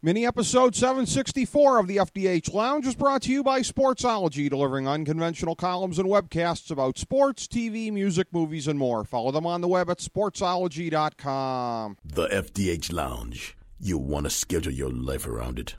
Mini episode 764 of the FDH Lounge is brought to you by Sportsology, delivering unconventional columns and webcasts about sports, TV, music, movies, and more. Follow them on the web at sportsology.com. The FDH Lounge. You'll want to schedule your life around it.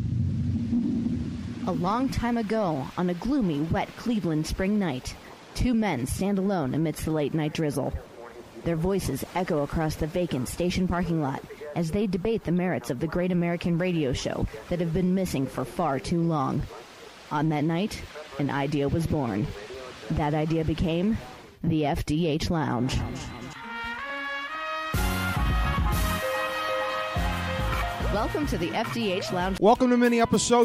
A long time ago, on a gloomy, wet Cleveland spring night, two men stand alone amidst the late-night drizzle. Their voices echo across the vacant station parking lot as they debate the merits of the great American radio show that have been missing for far too long. On that night, an idea was born. That idea became the FDH Lounge. Welcome to the FDH Lounge. Welcome to mini episode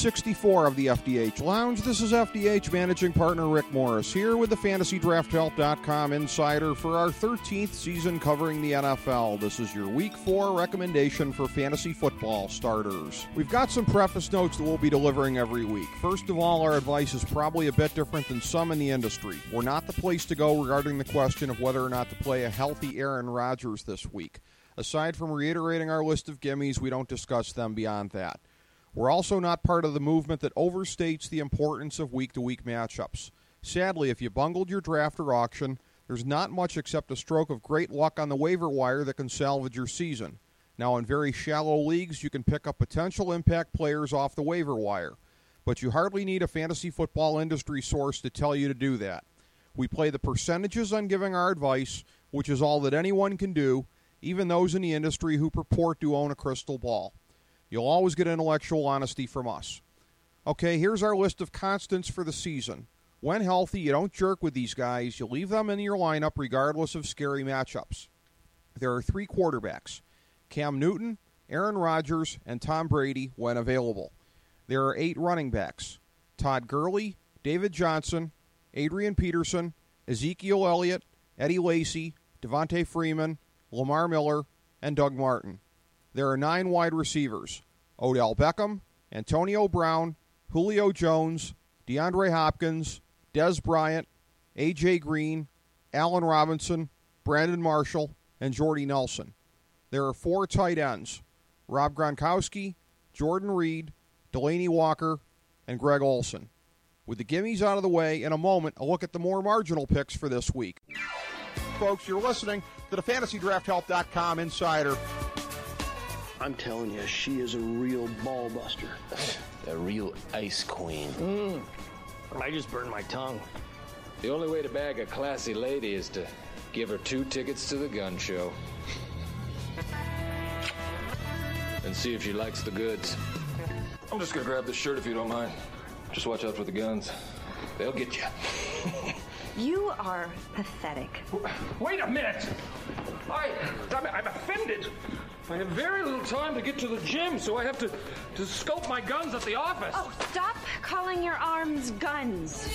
764 of the FDH Lounge. This is FDH managing partner Rick Morris here with the FantasyDraftHelp.com insider for our 13th season covering the NFL. This is your Week 4 recommendation for fantasy football starters. We've got some preface notes that we'll be delivering every week. First of all, our advice is probably a bit different than some in the industry. We're not the place to go regarding the question of whether or not to play a healthy Aaron Rodgers this week. Aside from reiterating our list of gimmies, we don't discuss them beyond that. We're also not part of the movement that overstates the importance of week-to-week matchups. Sadly, if you bungled your draft or auction, there's not much except a stroke of great luck on the waiver wire that can salvage your season. Now, in very shallow leagues, you can pick up potential impact players off the waiver wire. But you hardly need a fantasy football industry source to tell you to do that. We play the percentages on giving our advice, which is all that anyone can do, even those in the industry who purport to own a crystal ball. You'll always get intellectual honesty from us. Okay, here's our list of constants for the season. When healthy, you don't jerk with these guys. You leave them in your lineup regardless of scary matchups. There are 3 quarterbacks: Cam Newton, Aaron Rodgers, and Tom Brady when available. There are 8 running backs: Todd Gurley, David Johnson, Adrian Peterson, Ezekiel Elliott, Eddie Lacy, Devontae Freeman, Lamar Miller, and Doug Martin. There are 9 wide receivers: Odell Beckham, Antonio Brown, Julio Jones, DeAndre Hopkins, Dez Bryant, A.J. Green, Allen Robinson, Brandon Marshall, and Jordy Nelson. There are 4 tight ends: Rob Gronkowski, Jordan Reed, Delaney Walker, and Greg Olsen. With the gimmies out of the way, in a moment, a look at the more marginal picks for this week. Folks, you're listening to the FantasyDraftHelp.com insider. I'm telling you, she is a real ball buster. A real ice queen. I just burned my tongue. The only way to bag a classy lady is to give her 2 tickets to the gun show. And see if she likes the goods. I'm just gonna grab this shirt if you don't mind. Just watch out for the guns. They'll get you. You are pathetic. Wait a minute! I'm offended. I have very little time to get to the gym, so I have to scope my guns at the office. Oh, stop calling your arms guns.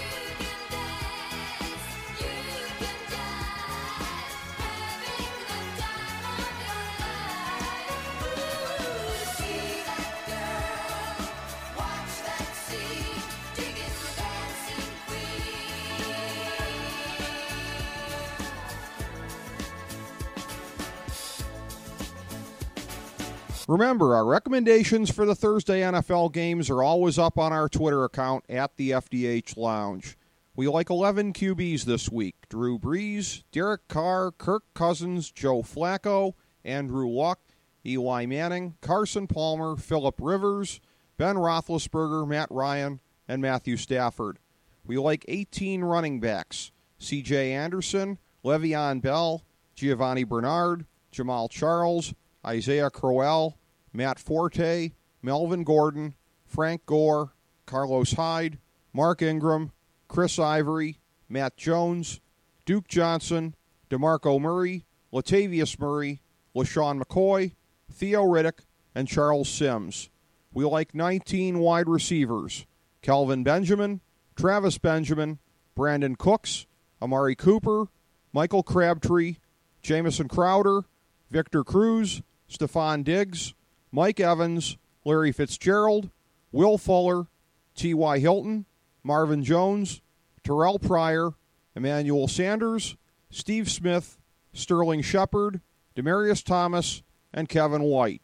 Remember, our recommendations for the Thursday NFL games are always up on our Twitter account at the FDH Lounge. We like 11 QBs this week: Drew Brees, Derek Carr, Kirk Cousins, Joe Flacco, Andrew Luck, Eli Manning, Carson Palmer, Phillip Rivers, Ben Roethlisberger, Matt Ryan, and Matthew Stafford. We like 18 running backs: C.J. Anderson, Le'Veon Bell, Giovanni Bernard, Jamal Charles, Isaiah Crowell, Matt Forte, Melvin Gordon, Frank Gore, Carlos Hyde, Mark Ingram, Chris Ivory, Matt Jones, Duke Johnson, DeMarco Murray, Latavius Murray, LaShawn McCoy, Theo Riddick, and Charles Sims. We like 19 wide receivers: Kelvin Benjamin, Travis Benjamin, Brandon Cooks, Amari Cooper, Michael Crabtree, Jamison Crowder, Victor Cruz, Stephon Diggs, Mike Evans, Larry Fitzgerald, Will Fuller, T.Y. Hilton, Marvin Jones, Terrell Pryor, Emmanuel Sanders, Steve Smith, Sterling Shepard, Demaryius Thomas, and Kevin White.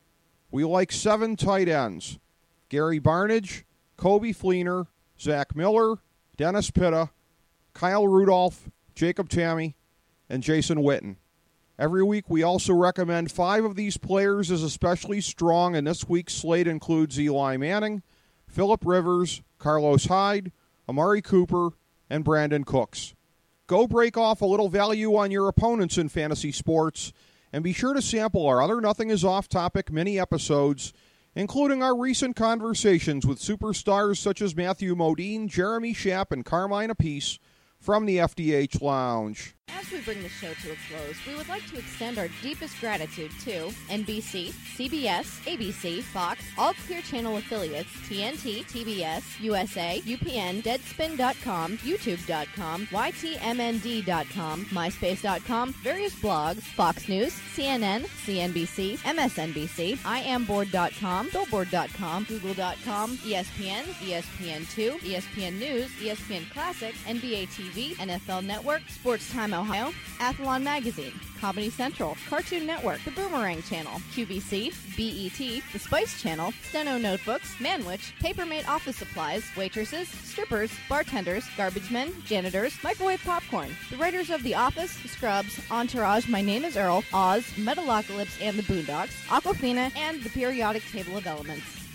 We like 7 tight ends: Gary Barnidge, Kobe Fleener, Zach Miller, Dennis Pitta, Kyle Rudolph, Jacob Tamme, and Jason Witten. Every week we also recommend 5 of these players as especially strong, and this week's slate includes Eli Manning, Phillip Rivers, Carlos Hyde, Amari Cooper, and Brandon Cooks. Go break off a little value on your opponents in fantasy sports, and be sure to sample our other Nothing Is Off Topic mini episodes, including our recent conversations with superstars such as Matthew Modine, Jeremy Schaap, and Carmine Appice from the FDH Lounge. As we bring the show to a close, we would like to extend our deepest gratitude to NBC, CBS, ABC, Fox, all Clear Channel affiliates, TNT, TBS, USA, UPN, Deadspin.com, YouTube.com, YTMND.com, MySpace.com, various blogs, Fox News, CNN, CNBC, MSNBC, IamBoard.com, Billboard.com, Google.com, ESPN, ESPN2, ESPN News, ESPN Classic, NBA TV, NFL Network, Sports Time Ohio, Athlon Magazine, Comedy Central, Cartoon Network, The Boomerang Channel, QVC, BET, The Spice Channel, Steno Notebooks, Manwich, Papermate Office Supplies, Waitresses, Strippers, Bartenders, Garbage Men, Janitors, Microwave Popcorn, the writers of The Office, Scrubs, Entourage, My Name is Earl, Oz, Metalocalypse and the Boondocks, Aquafina, and The Periodic Table of Elements.